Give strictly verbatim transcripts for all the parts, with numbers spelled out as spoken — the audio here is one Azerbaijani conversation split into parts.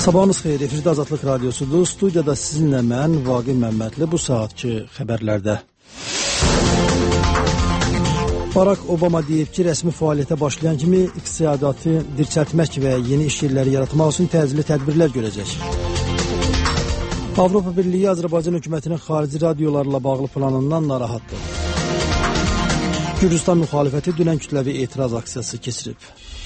Sabahınız xeyir, efirdə Azadlıq Radyosudur. Studiyada sizinlə mən, Vaqif Məmmədli, bu saatki xəbərlərdə. Barack Obama deyib ki, rəsmi fəaliyyətə başlayan kimi iqtisadiyyatı dirçəltmək və yeni iş yerləri yaratmaq üçün təcili tədbirlər görəcək. Avropa Birliyi Azərbaycan hökumətinin xarici radiolarla bağlı planından narahatdır. Gürcüstan müxalifəti dünən kütləvi etiraz aksiyası keçirib.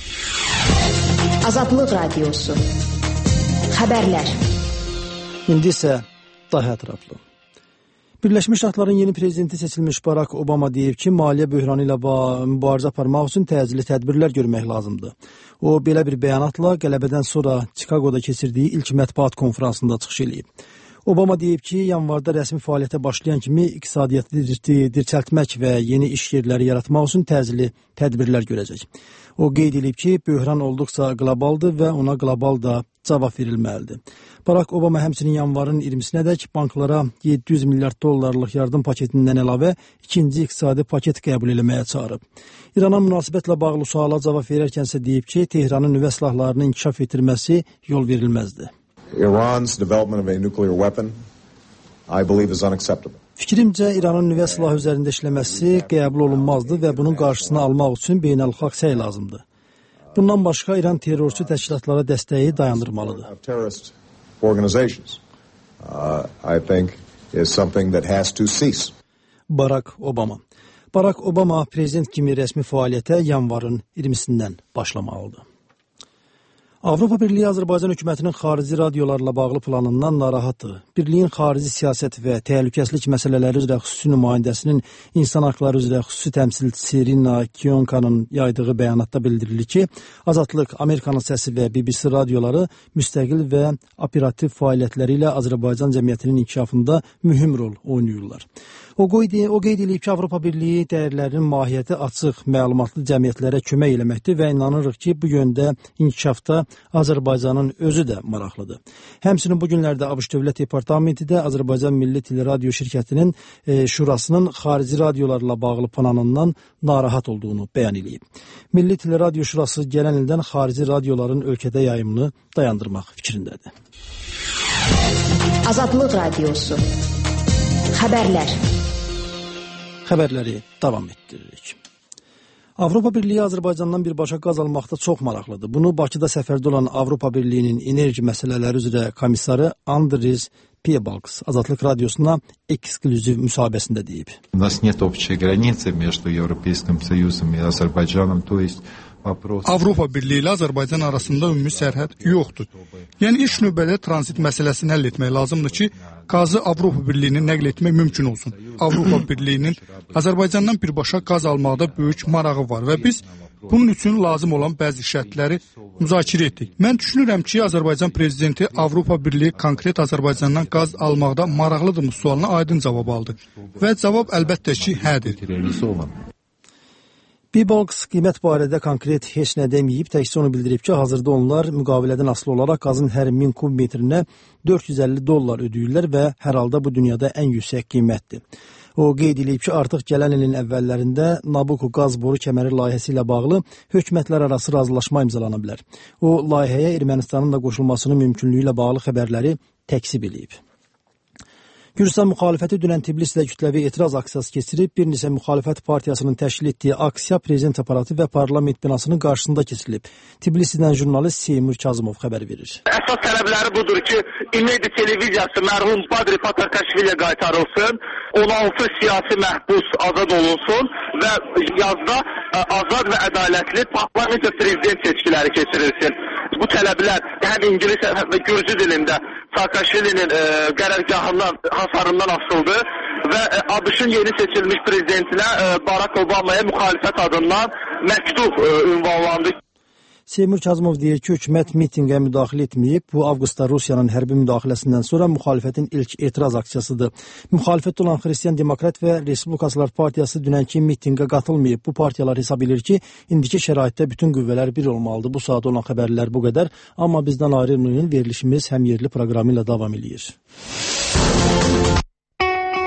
Azadlıq Radyosu. Xəbərlər. İndi isə daha ətraflı. Birləşmiş Ştatların yeni prezidenti seçilmiş Barack Obama deyib ki, maliyyə böhranı ilə mübarizə aparmaq üçün təcili tədbirlər görmək lazımdır. O, belə bir bəyanatla qələbədən sonra Chicago'da keçirdiyi ilk mətbuat konferansında çıxış edib. Obama deyib ki, yanvarda rəsmi fəaliyyətə başlayan kimi iqtisadiyyatı dirçəltmək və yeni iş yerləri yaratmaq üçün təcili tədbirlər görəcək. O qeyd edib ki, böhran olduqca qlobaldır və ona qlobal da cavab verilməlidir. Barack Obama həmçinin yanvarın iyirmisinədək banklara yeddi yüz milyard dollarlıq yardım paketindən əlavə ikinci iqtisadi paket qəbul eləməyə çağırıb. İrana münasibətlə bağlı suala cavab verərkənsə deyib ki, Tehranın nüvə silahlarını inkişaf etdirməsi yol verilməzdir. Iran's development of a nuclear weapon, I believe, is unacceptable. Fikrimcə, İranın nüvə silahı üzərində işləməsi qəbul olunmazdır və bunun qarşısını almaq üçün beynəlxalq səy lazımdır. Bundan başqa, İran terrorçu təşkilatlara dəstəyi dayandırmalıdır. Terrorist organizations, uh, I think, is something that has to cease. Barack Obama. Barack Obama prezident kimi rəsmi fəaliyyətə yanvarın iyirmisindən başlamalıdır. Avropa Birliyi Azərbaycan hökumətinin xarici radiolarla bağlı planından narahatdır. Birliyin xarici siyasət və təhlükəsizlik məsələləri üzrə xüsusi nümayəndəsinin insan haqları üzrə xüsusi təmsilçisi Rina Kionkanın yaydığı bəyanatda bildirilir ki, Azadlıq, Amerikanın səsi və B B C radioları müstəqil və operativ fəaliyyətləri ilə Azərbaycan cəmiyyətinin inkişafında mühüm rol oynayırlar. O qeyd edilib ki, Avropa Birliyi dəyərlərinin mahiyyəti açıq, məlumatlı cəmiyyətlərə kömək eləməkdir və inanırıq ki, bu yöndə inkişafda Azərbaycanın özü də maraqlıdır. Həmçinin bu günlərdə ABŞ Dövlət Departamenti də Azərbaycan Milli Teleradio şirkətinin e, şurasının xarici radiolarla bağlı planından narahat olduğunu bəyan edib. Milli Teleradio şurası gələn ildən xarici radioların ölkədə yayımını dayandırmaq fikrindədir. Azadlıq Radyosu. Xəbərlər. Xəbərləri davam etdiririk. Avropa Birliyi Azərbaycandan birbaşa qaz almaqda çox maraqlıdır. Bunu Bakıda səfərdə olan Avropa Birliyinin enerji məsələləri üzrə komissarı Andris Piebalgs Azadlıq Radiosuna eksklüziv müsahibəsində deyib. У нас нет общей границы между Европейским Союзом и Азербайджаном, то есть Avropa Birliyi ilə Azərbaycan arasında ümumi sərhəd yoxdur. Yəni ilk növbədə tranzit məsələsini həll etmək lazımdır ki, qazı Avropa Birliyinə nəql etmək mümkün olsun. Avropa Birliyinin Azərbaycandan birbaşa qaz almaqda böyük marağı var və biz bunun üçün lazım olan bəzi şərtləri müzakirə etdik. Mən düşünürəm ki, Azərbaycan prezidenti Avropa Birliyi konkret Azərbaycandan qaz almaqda maraqlıdırmı sualına aydın cavab aldı və cavab əlbəttə ki, hədir. Piebalgs qiymət barədə konkret heç nə deməyib, təkcə onu bildirib ki, hazırda onlar müqavilədən asılı olaraq qazın hər min kub metrinə dörd yüz əlli dollar ödəyirlər və hər halda bu dünyada ən yüksək qiymətdir. O qeyd edib ki, artıq gələn ilin əvvəllərində Nabucco qaz boru kəməri layihəsi ilə bağlı hökumətlər arası razılaşma imzalana bilər. O, layihəyə Ermənistanın da qoşulmasının mümkünlüyü ilə bağlı xəbərləri təkzib edib. Gürcüstan müxalifəti dünən Tbilisdə kütləvi etiraz aksiyası keçirib, bir neçə müxalifət partiyasının təşkil etdiyi aksiya prezident aparatı və parlament binasının qarşısında keçirilib. Tbilisidən jurnalist Seymur Kazımov xəbər verir. Əsas tələbləri budur ki, İlmedi televiziyası mərhum Badri Patarkaşviliyə qaytarılsın, on altı siyasi məhbus azad olunsun və yazda azad və ədalətli parlament və prezident seçkiləri keçirilsin. Bu tələblər həm İngilis və Gürcü dilində Saakashvilinin e, qərargahından, hasarından asıldı və e, ABŞ-ın yeni seçilmiş prezidentinə e, Barack Obama'ya müxalifət adından məktub e, ünvanlandı. Seymur Kazımov deyir ki, hökumət mitinqə müdaxilə etməyib. Bu, avqustda Rusiyanın hərbi müdaxiləsindən sonra müxalifətin ilk etiraz aksiyasıdır. Müxalifətdə olan Xristian Demokrat və Respublikaçılar Partiyası dünənki mitinqə qatılmayıb. Bu partiyalar hesab edir ki, indiki şəraitdə bütün qüvvələr bir olmalıdır. Bu saat olan xəbərlər bu qədər. Amma bizdən ayrılmayın, verilişimiz həm yerli proqramı ilə davam edir.